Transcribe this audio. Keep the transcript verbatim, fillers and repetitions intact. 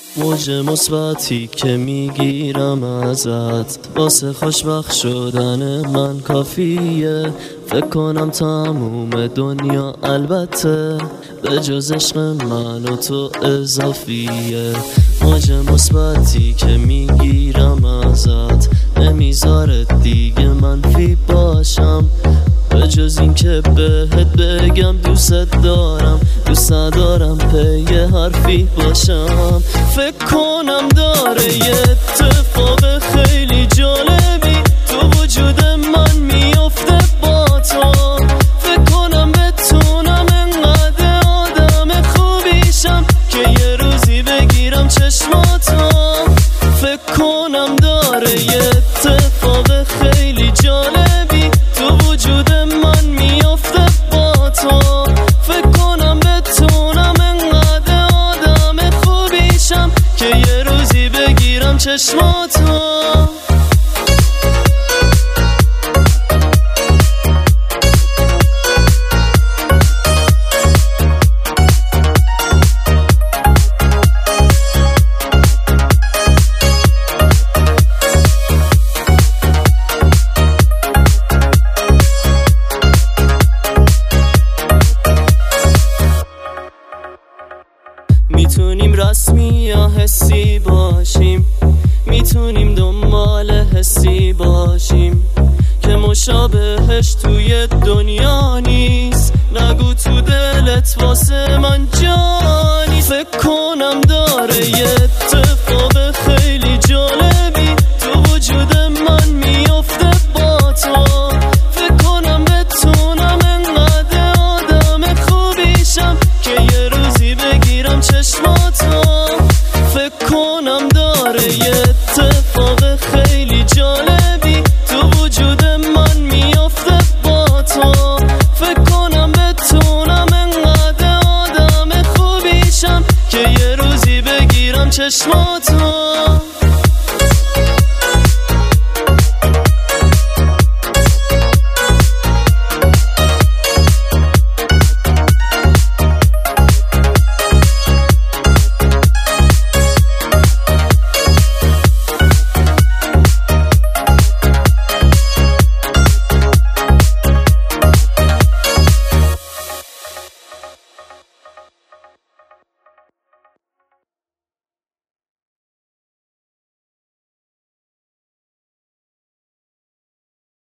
موج مثبتی که میگیرم ازت واسه خوشبخت شدن من کافیه. فکر کنم تموم دنیا البته به جز عشق من و تو اضافیه. موج مثبتی که میگیرم ازت نمیذاره دیگه منفی باشم، به جز این که بهت بگم دوست دارم دوست دارم پی حرفی باشم. فکر کنم داره یه اتفاق خیلی جالبی تو وجود من میافته با تو. فکر کنم بتونم انقدر آدم خوبیشم که یه روزی بگیرم چشماتو. فکر کنم داره یه اتفاق خیلی جالبی تو وجود من میافته با تو. فکر کنم بتونم انقدر آدم خوبیشم که یه روزی بگیرم چشماتو. میتونیم رسمی یا حسی باشیم، میتونیم دنبال حسی باشیم که مشابهش توی دنیا نیست. نگو تو دلت واسه من جانی. فکر کنم داره یه اتفاق خیلی جالبی تو وجود من میافته با تو. فکر کنم بتونم انقدر آدم خوبیشم که یه روزی بگیرم چشماتو. فکر کنم داره یه اتفاق خیلی جالبی تو وجود من میافته با تو. فکر کنم بتونم انقدر آدم خوبیشم که یه روزی بگیرم چشماتو.